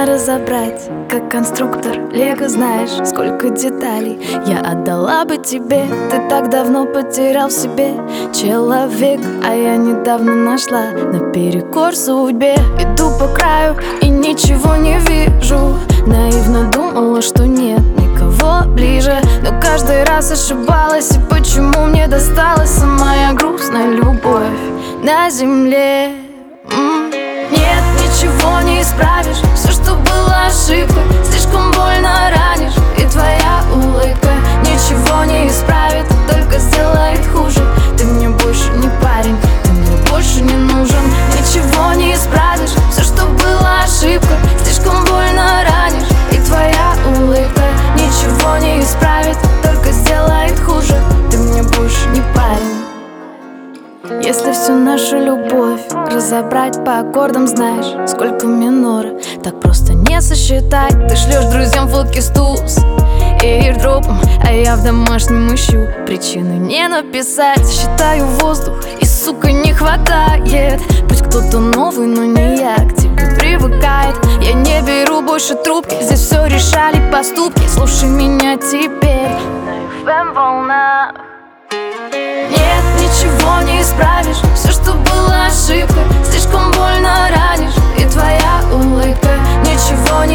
Нужно разобрать, как конструктор Лего, знаешь, сколько деталей я отдала бы тебе. Ты так давно потерял в себе человек, а я недавно нашла наперекор судьбе. Иду по краю и ничего не вижу. Наивно думала, что нет никого ближе, но каждый раз ошибалась. И почему мне досталась самая грустная любовь на земле? Нет, ничего не исправишь. Все, что было ошибкой, слишком больно ранишь. И твоя улыбка ничего не исправит, только сделает хуже. Ты мне больше не парень, ты мне больше не нужен. Ничего не исправишь. Все, что было ошибкой, слишком больно ранишь. И твоя улыбка ничего не исправит, только сделает хуже. Ты мне больше не парень. Если всю нашу любовь разобрать по аккордам, знаешь, сколько минора, так просто не сосчитать. Ты шлешь друзьям фотки с туз и эйрдропом, а я в домашнем ищу причину не написать. Считаю воздух и, сука, не хватает. Пусть кто-то новый, но не я к тебе привыкает. Я не беру больше трубки, здесь все решали поступки. Слушай меня теперь на FM волнах. Нет, ничего не исправишь. Все, что было ошибкой, слишком больно ранишь. И твоя улыбка ничего